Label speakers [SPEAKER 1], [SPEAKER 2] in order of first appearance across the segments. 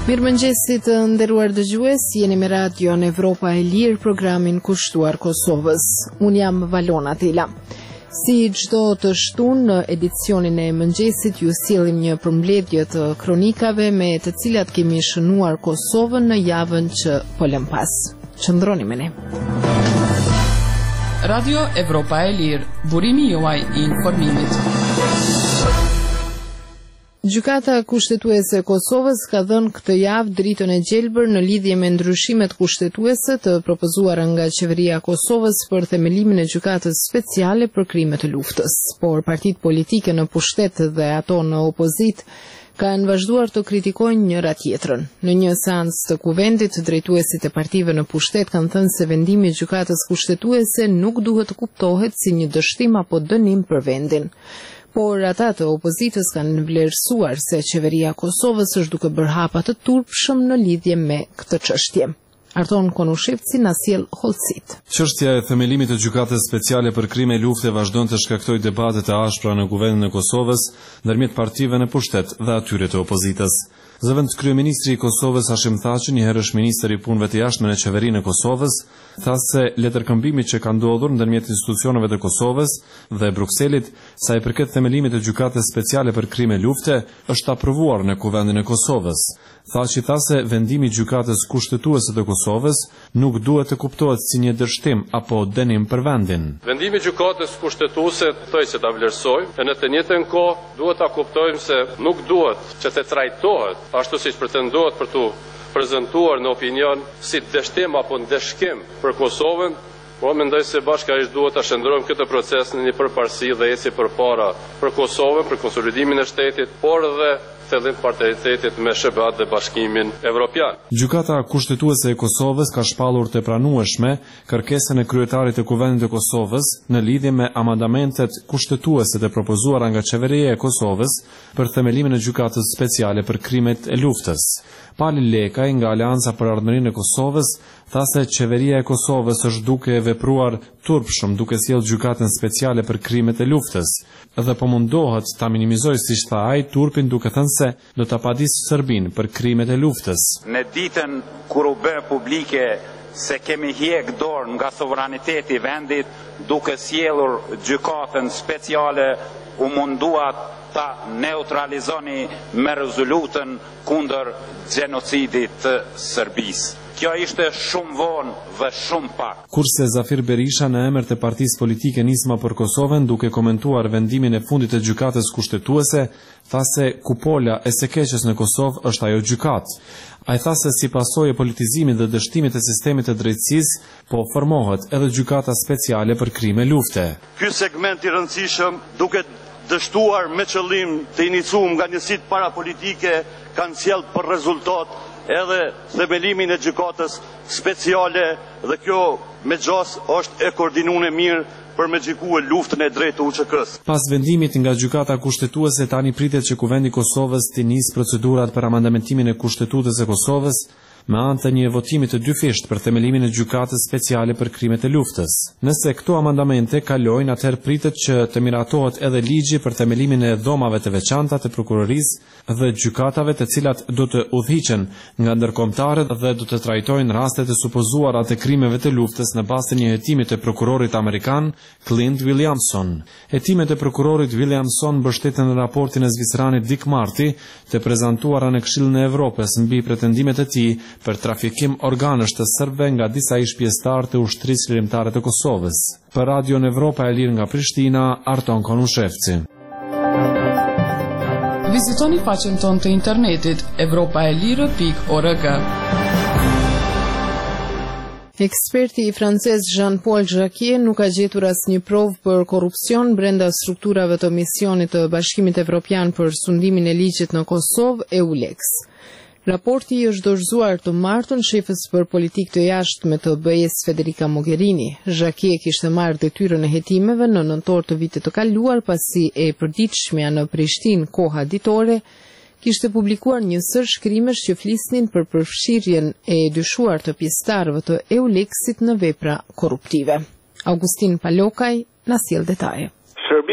[SPEAKER 1] Mirëmëngjesit të nderuar dëgjues, jeni me radion Evropa e Lirë, programin kushtuar Kosovës. Unë jam Valona Tila. Si çdo të shtunë në edicionin e mëngjesit, ju sjellim një përmbledhje të kronikave me të cilat kemi shënuar Kosovën në javën që po lëm pas. Qëndroni me ne.
[SPEAKER 2] Radio Evropa e Lirë, burimi juaj I informimit.
[SPEAKER 1] Gjykata kushtetuese e Kosovës ka dhënë këtë javë dritën e gjelbër në lidhje me ndryshimet kushtetuese të propozuara nga qeveria e Kosovës për themelimin e gjykatës speciale për krimet e luftës. Por partitë politike në pushtet dhe ato në opozitë kanë vazhduar të kritikojnë njëra tjetrën. Në një seancë të kuvendit, drejtuesit e partive në pushtet kanë thënë se vendimi I gjykatës kushtetuese nuk duhet të kuptohet si një dështim apo dënim për vendin. Por ata të opozitës kanë vlerësuar se qeveria e Kosovës është duke bërë hapa të turpshëm në lidhje me këtë çështje. Arton Konushevci na sjell hollësit.
[SPEAKER 3] Çështja e themelimit të gjykatës speciale për krime lufte vazhdon të shkaktojë debate të ashpra në Kuvendin e Kosovës ndërmjet partive në pushtet dhe atyre të opozitës. Zëvend kryeministri I Kosovës Hashim Thaçi, një herësh ministër I punëve të jashtme në qeverinë e Kosovës, tha se letërkëmbimi që ka ndodhur ndërmjet institucioneve të Kosovës dhe Brukselit sa I përket themelimit të gjykatës speciale për krime lufte është aprovuar në Kuvendin e Kosovës. Thaçi tha se vendimi I gjykatës kushtetuese të Kosovës nuk duhet të kuptohet si një dështim apo dënim për vendin.
[SPEAKER 4] Vendimi I gjykatës kushtetuese thoj se ta vlerësojmë, e në të njëjtën kohë duhet ta kuptojmë se nuk duhet që të trajtohet ashtu siç pretendohet për tu prezantuar në opinion si dështim apo ndeshkim për Kosovën. Po mendoj se bashkërisht duhet ta shndrojmë këtë proces në një përparësi dhe ecje përpara për Kosovën, për konsolidimin e shtetit, por dhe thellim partneritetit me SBA dhe Bashkimin Evropian.
[SPEAKER 3] Gjykata kushtetuese e Kosovës ka shpallur të pranueshme kërkesën e kryetarit të Kuvendit të Kosovës në lidhje me amandamentet kushtetuese të propozuara nga qeveria e Kosovës për themelimin e gjykatës speciale për krimet e luftës. Pali Lekaj nga Aleanca për Ardhmërinë e Kosovës tha se qeveria e Kosovës është duke vepruar turpshëm duke sjellë gjykatën speciale për krimet e luftës dhe po mundohet ta minimizojë siç tha ai turpin duke thënë se do ta padisë Serbinë për krimet e luftës.
[SPEAKER 5] Në ditën kur u bë publike se kemi hjek dorë nga sovraniteti I vendit duke sjellur gjykatën speciale u mundua ta neutralizoni me rezolutën kundër gjenocidit të Serbisë. Kjo ishte shumë vonë dhe shumë pak.
[SPEAKER 3] Kurse Zafir Berisha në emër të partisë politike Nisma për Kosovën, duke komentuar vendimin e fundit të gjykatës kushtetuese, tha se kupola e së keqes në Kosovë është ajo gjykatë. Ai tha se si pasojë e politizimit dhe dështimit të sistemit të drejtësisë, po formohet edhe gjykata speciale për krime lufte.
[SPEAKER 6] Ky segment I rëndësishëm duke dështuar me qëllim të iniciuar nga njësitë parapolitike kanë sjellë për rezultat edhe themelimin e gjykatës speciale dhe kjo me gjas është e koordinuar mirë për me gjykue luftën e drejtë të UÇK-s.
[SPEAKER 3] Pas vendimit nga gjykata kushtetuese tani pritet që Kuvendi I Kosovës të nisë procedurat për amandamentimin e Kushtetutës së Kosovës me anë të një votimi të dyfisht për themelimin e gjykatës speciale për krimet e luftës. Nëse këto amandamente kalojnë, atëherë pritet që të miratohet edhe ligji për themelimin e dhomave të veçanta të prokurorisë dhe gjykatave të cilat do të udhëhiqen nga ndërkombëtarët dhe do të trajtojnë rastet e supozuara të krimeve të luftës në bazë të një hetimi të prokurorit amerikan Clint Williamson. Hetimet e prokurorit Williamson mbështeten në raportin e zviceranit Dick Marty të prezantuara në Këshillin e Evropës mbi pretendimet e tij për trafikim organësh të serbëve nga disa ish pjesëtarë të ushtrisë lirimtare të Kosovës. Për Radion Evropa e Lirë nga Prishtina, Arton Konushevci.
[SPEAKER 2] Vizitoni faqen tonë të internetit evropaelire.org.
[SPEAKER 1] Eksperti I francez Jean-Paul Jacquier nuk ka gjetur asnjë provë për korrupsion brenda strukturave të misionit të Bashkimit Evropian për sundimin e ligjit në Kosovë, EULEX. Raporti I është dorëzuar të martën shefës për politikë të jashtme të BE-s Federica Mogherini. Jacquier kishte marrë detyrën e hetimeve në nëntor të vitit të kaluar pasi e përditshmja në Prishtinë koha ditore kishte publikuar një sër shkrimesh që flisnin për përfshirjen e dyshuar të pjesëtarëve të EULEX-it në vepra korruptive. Augustin Palokaj na sjell detaje.
[SPEAKER 7] Serbia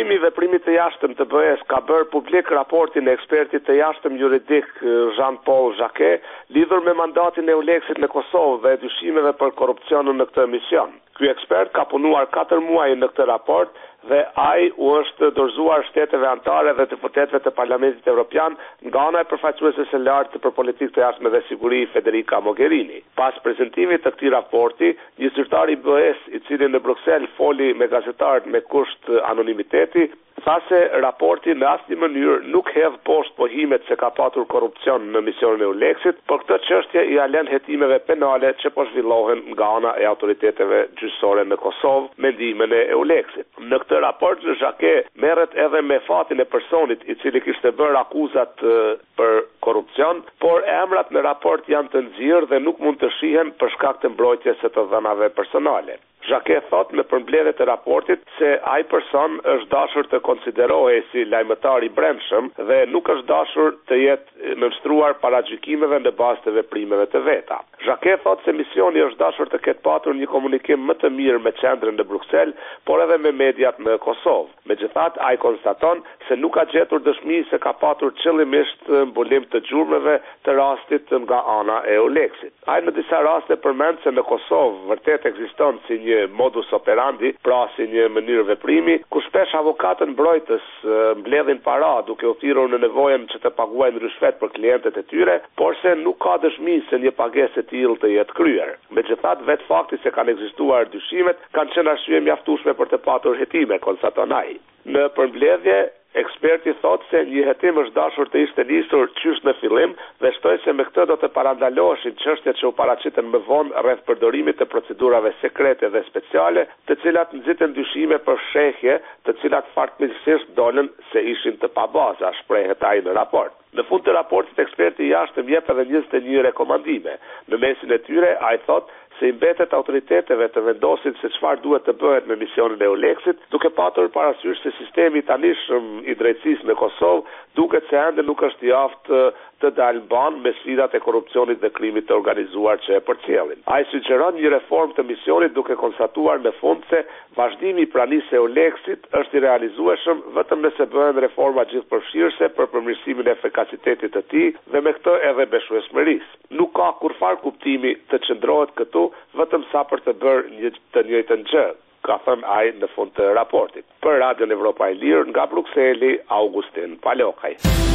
[SPEAKER 7] Dyshimi i veprimit të jashtëm të BE-s ka bërë publik raportin e ekspertit të jashtëm juridik Jean-Paul Jacquet lidhur me mandatin e EULEX-it në Kosovë dhe dyshimeve për korrupsionin në këtë mision. Ky ekspert ka punuar 4 muaj në këtë raport dhe ai u është dorëzuar shteteve anëtare dhe deputetëve të Parlamentit Evropian nga ana e përfaqësuesës së lartë për politikë të jashtme dhe siguri Federica Mogherini. Pas prezantimit të këtij raporti, një zyrtar i BE-s i cili në Bruksel foli me gazetarët me kusht anonimiteti, tha se raporti në asnjë mënyrë nuk hedh poshtë pohimet se ka patur korrupsion në misionin e EULEX-it, por këtë çështje i alen hetimeve penale që po zhvillohen nga ana e autoriteteve gjyqësore në Kosovë me ndihmën e EULEX-it. Në këtë raport Jacquet merret edhe me fatin e personit i cili kishte bërë akuzat për korrupsion, por emrat në raport janë të nxjerrë dhe nuk mund të shihen për shkak të mbrojtjes së të dhënave personale. Jacquet thot me përmbledhje të raportit se ai person është dashur të konsiderohej si lajmëtar i brendshëm dhe nuk është dashur të jetë nënshtroar para gjykimeve në bazë të veprimeve të veta. Jacquet thot se misioni është dashur të ketë patur një komunikim më të mirë me qendrën në Bruksel, por edhe me mediat në Kosovë. Megjithatë, ai konstaton se nuk ka gjetur dëshmi se ka patur qëllimisht mbulim të gjurmëve të rastit nga ana e EULEX-it. Ai në disa raste përmend se në Kosovë vërtet ekziston si një modus operandi, pra si një mënyrë veprimi, ku shpesh avokatët mbrojtës mbledhin para duke u thirrur në nevojën që të paguajnë rishfet për klientët e tyre, por se nuk ka dëshmi se një pagesë e tillë të jetë kryer. Megjithatë, vetë fakti se kanë ekzistuar dyshimet kanë qenë arsye mjaftueshme për të patur hetime, konstaton ai. Në përmbledhje, eksperti thot se një hetim është dashur të ishte nisur qysh në fillim dhe shtoi se me këtë do të parandaloheshin çështjet që u paraqiten më vonë rreth përdorimit të procedurave sekrete dhe speciale, të cilat nxiten dyshime për shehje, të cilat fatmirësisht dolën se ishin të pabaza, shprehet ai në raport. Në fund të raportit, eksperti i jashtëm jep edhe 21 rekomandime. Në mesin e tyre, ai thot se i mbetet autoriteteve të vendosin se çfarë duhet të bëhet me misionin e EULEX-it, duke patur parasysh se sistemi tanishëm i drejtësisë në Kosovë duket se ende nuk është i aftë të dalë ban me sfidat e korrupsionit dhe krimit të organizuar që e përcjellin. Ai sugjeron një reformë të misionit duke konstatuar në fund se vazhdimi i pranisë së EULEX-it është i realizueshëm vetëm nëse bëhen reforma gjithëpërfshirëse për përmirësimin e efikasitetit të tij dhe me këtë edhe beshueshmërisë. Nuk ka kurfar kuptimi të qëndrohet këtu vetëm sa për të bërë të njëjtën gjë, ka thënë ai në fund të raportit. Për Radion Evropa e Lirë nga Brukseli, Augustin Palokaj.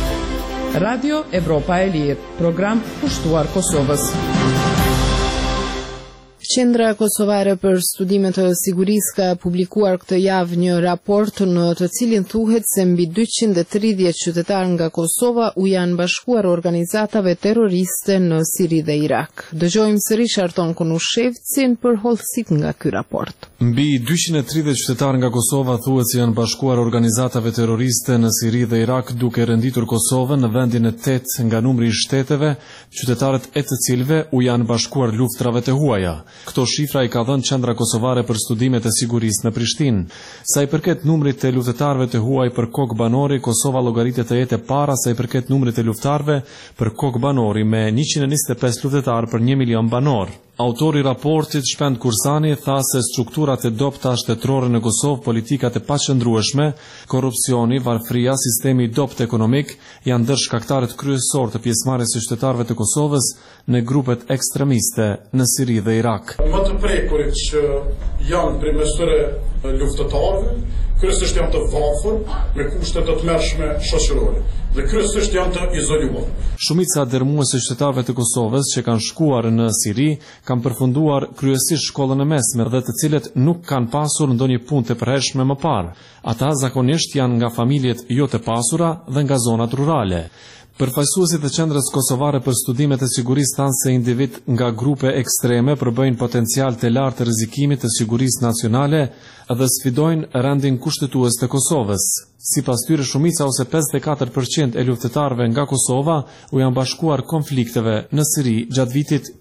[SPEAKER 2] Radio Evropa e Lirë, program kushtuar Kosovës.
[SPEAKER 1] Qendra Kosovare për Studimet të Sigurisë ka publikuar këtë javë një raport në të cilin thuhet se mbi 230 qytetarë nga Kosova u janë bashkuar organizatave terroriste në Siri dhe Irak. Dëgjojmë sërish Arton Konushevcin për hollësit nga ky raport.
[SPEAKER 3] Mbi 230 qytetarë nga Kosova thuhet se janë bashkuar organizatave terroriste në Siri dhe Irak, duke renditur Kosovën në vendin e 8 nga numri i shteteve, qytetarët e të cilëve u janë bashkuar luftrave të huaja. Këto shifra i ka dhënë Qendra Kosovare për Studimet e Sigurisë në Prishtinë. Sa i përket numrit të luftëtarëve të huaj për kokë banori, Kosova llogaritet të jetë para sa i përket numrit të luftëtarëve për kokë banori me 125 luftëtarë për 1 milion banor. Autori i raportit, Shpend Kursani, tha se strukturat e dobta shtetërore në Kosovë, politikat e paqëndrueshme, korrupsioni, varfëria, sistemi i dobët ekonomik janë ndër shkaktarët kryesorë të pjesëmarrjes së qytetarëve të Kosovës në grupet ekstremiste në Siri dhe Irak.
[SPEAKER 8] Më të prekurit që janë prej këtyre luftëtarëve, kryesisht janë të varfër me kushte të tmerrshme shoqërore dhe kryesisht janë të izoluar.
[SPEAKER 3] Shumica dërmuese e qytetarëve të Kosovës që kanë shkuar në Siri kanë përfunduar kryesisht shkollën e mesme dhe të cilët nuk kanë pasur ndonjë punë të përhershme më parë. Ata zakonisht janë nga familjet jo të pasura dhe nga zonat rurale. Përfaqësuesit e Qendrës Kosovare për Studimet e Sigurisë thanë se individ nga grupe ekstreme përbëjnë potencial të lartë të rrezikimit të sigurisë nacionale dhe sfidojnë rendin kushtetues të Kosovës. Sipas tyre, shumica ose 54% e luftëtarëve nga Kosova u janë bashkuar konflikteve në Siri gjatë vitit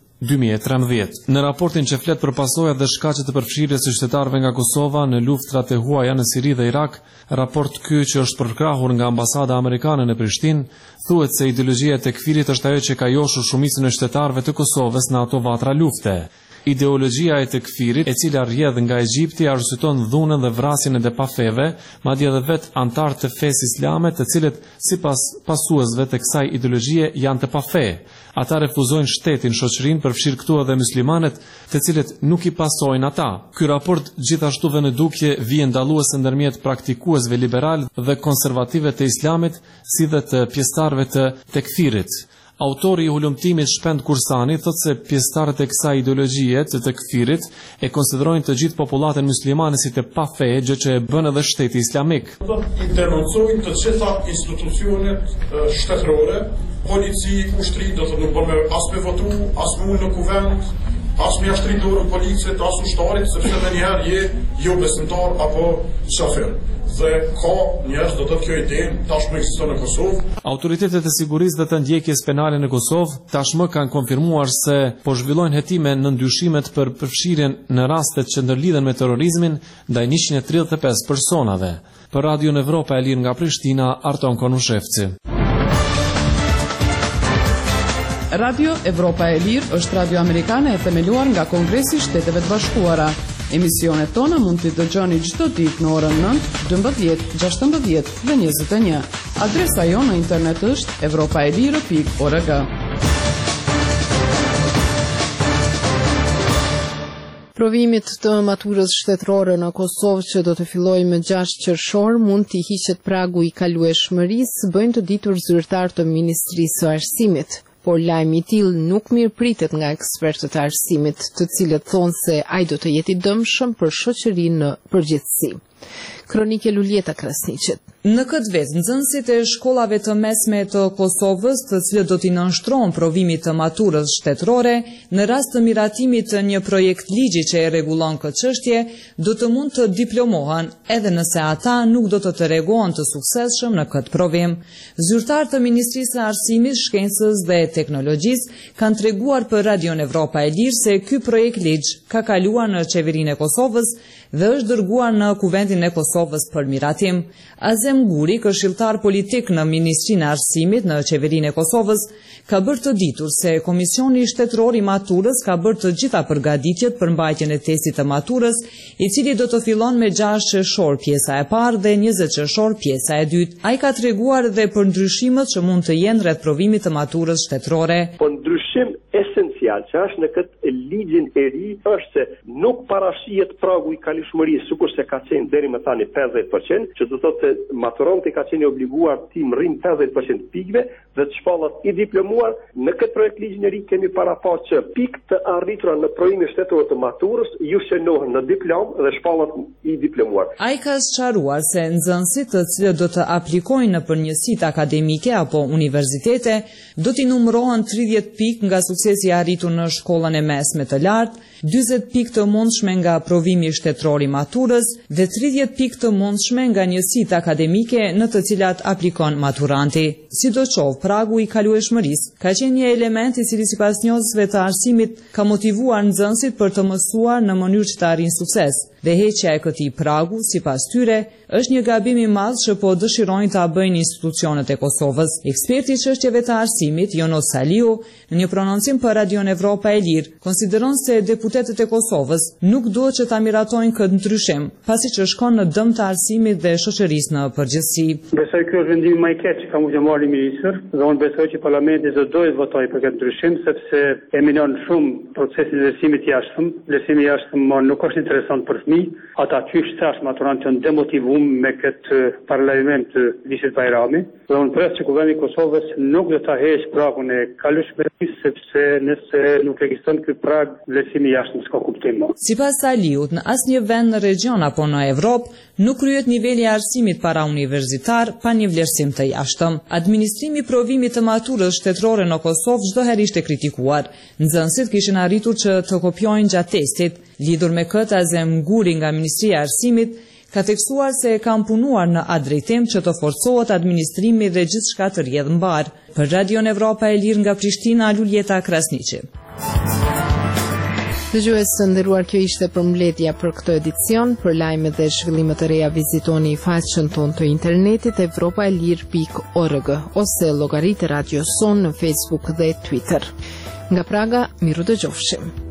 [SPEAKER 3] 2013. Në raportin që flet për pasojat dhe shkaqet të përfshirjes së qytetarëve nga Kosova në luftrat e huaja në Siri dhe Irak, raport ky që është përkrahur nga ambasada amerikane në Prishtinë, thuhet se ideologjia e tekfirit është ajo që ka joshur shumicën e qytetarëve të Kosovës në ato vatra lufte. Ideologjia e tekfirit, e cila rrjedh nga Egjipti, arsyeton dhunën dhe vrasjen e depafeve, madje edhe vetë antarë të fesë islame, të cilët sipas pasuesve të kësaj ideologjie janë të pafe. Ata refuzojnë shtetin, shoqërinë, përfshirë këtu edhe muslimanët, të cilët nuk i pasojnë ata. Ky raport gjithashtu vjen në dukje vije ndalluese ndërmjet praktikuesve liberal dhe konservative të islamit, si dhe të pjesëtarëve të tekfirit. Autori i hulumtimit Shpend Kursani thotë se pjesëtarët e kësaj ideologjie të tekfirit e konsiderojnë të gjithë popullatën muslimane si të pafe, gjë që e bën edhe shteti islamik.
[SPEAKER 8] I denoncojnë të gjitha institucionet shtetërore, polici, ushtri, do të nuk bën as me votu, as me ullë në kuvend, as me ashtri dorën policit, as ushtarit, sepse edhe njëherë je jo besimtar apo qafer. Dhe ka njerëz do të kjo ide tashmë ekziston në Kosovë.
[SPEAKER 3] Autoritetet e sigurisë dhe të ndjekjes penale në Kosovë tashmë kanë konfirmuar se po zhvillojnë hetime në ndyshimet për përfshirjen në rastet që ndërlidhen me terrorizmin ndaj 135 personave. Për Radio Evropa e Lirë nga Prishtina, Arton Konushevci.
[SPEAKER 2] Radio Evropa e Lirë është radio amerikane e themeluar nga Kongresi i Shteteve të Bashkuara. Emisionet tona mund t'i dëgjoni çdo ditë në orën 9, 12, 16 dhe 21. Adresa jonë në internet është europaelire.org.
[SPEAKER 1] Provimit të maturës shtetërore në Kosovë që do të fillojë më 6 qershor mund t'i hiqet pragu i kalueshmërisë, bëjnë të ditur zyrtar të Ministrisë së Arsimit. Por lajmi i tillë nuk mirëpritet nga ekspertët e arsimit, të cilët thonë se ai do të jetë i dëmshëm për shoqërinë në përgjithësi. Kronike Luljeta Krasniqit.
[SPEAKER 9] Në këtë vit, nxënësit e shkollave të mesme të Kosovës, të cilët do t'i nënshtrohen provimit të maturës shtetërore, në rast të miratimit të një projekt ligji që e rregullon këtë çështje, do të mund të diplomohen, edhe nëse ata nuk do të tregohen të suksesshëm në këtë provim. Zyrtarët të Ministrisë së Arsimit, Shkencës dhe Teknologjisë kanë treguar për Radio Evropa e Lirë se ky projekt ligj ka kaluar në qeverinë e Kosovës dhe është dërguar në Kuvendin e Kosovës për miratim. Azem Guri, këshilltar politik në Ministrinë e Arsimit në qeverinë e Kosovës, ka bërë të ditur se Komisioni Shtetëror i Maturës ka bërë të gjitha përgatitjet për mbajtjen e testit të maturës, i cili do të fillon me 6 qershor pjesa e parë dhe 20 qershor pjesa e dytë. Ai ka treguar edhe për ndryshimet që mund të jenë rreth provimit të maturës shtetërore.
[SPEAKER 10] Po ndryshim esencial që është në këtë ligjin e ri është se nuk parashihet pragu i kalueshmërisë, sikurse ka qenë deri më tani 50%, që do të thotë se maturanti ka qenë obliguar të rrim 50% pikëve dhe të shpallat i diplomuar. Në këtë projekt ligjin e ri kemi paraqur që pikë të arritura në provimin shtetëror të maturës ju shënohen në diplomë dhe shpallat i diplomuar.
[SPEAKER 9] Ai ka sqaruar se nxënësit të cilët do të aplikojnë në përgjithësitë akademike apo universitete do t'i numërohen 30 pikë nga suksesi i arritur në shkollën e mesme të lartë, 40 pikë të mundshme nga provimi shtetëror i maturës dhe 30 pikë të mundshme nga njësitë akademike në të cilat aplikon maturanti. Sidoqoftë, pragu i kalueshmërisë ka qenë një element i cili sipas njohësve të arsimit ka motivuar nxënësit për të mësuar në mënyrë që të arrijnë sukses. Dhe heqja e këtij pragu, sipas tyre, është një gabim i madh që po dëshirojnë ta bëjnë institucionet e Kosovës. Eksperti i çështjeve të arsimit, Jonos Saliu, në një prononcim për Radio Evropa e Lirë, konsideron se deputetët e Kosovës nuk duhet që ta miratojnë këtë ndryshim, pasi që shkon në dëm të arsimit dhe shoqërisë në përgjithësi.
[SPEAKER 11] Besoj ky është vendimi më i keq që ka mundë marrë ministër, dhe unë besoj që parlamenti do të votojë për këtë ndryshim, sepse e minon shumë procesin e lërësimit jashtëm. Lërësimi jashtëm nuk është interesant për fëmijë, ata qysh thash maturantë janë demotivuar me këtë parlament të Liçit Bajrami. Dhe unë pres që Kuvendi i Kosovës nuk do ta heqë pragun e kalueshmërisë, sepse nëse nuk ekziston ky prag, vlerësimi jashtëm s'ka kuptim.
[SPEAKER 9] Sipas Saliut, në asnjë vend në region apo në Evropë nuk kryhet niveli i arsimit para universitar pa një vlerësim të jashtëm. Administrimi i provimit të maturës shtetërore në Kosovë çdo herë ishte kritikuar. Nxënësit kishin arritur që të kopjojnë gjatë testit. Lidhur me këtë, Azem Guri nga Ministria e Arsimit ka theksuar se kanë punuar në atë drejtim që të forcohet administrimi dhe gjithçka të rrjedhë mbar. Për Radio Evropa e Lirë nga Prishtina, Luljeta Krasniqi.
[SPEAKER 1] Dëgjues të nderuar, kjo ishte përmbledhja për këtë edicion. Për lajme dhe zhvillime të reja vizitoni faqen tonë të internetit europaelir.org ose llogaritë Radio Son në Facebook dhe Twitter. Nga Praga, miru dëgjofshim.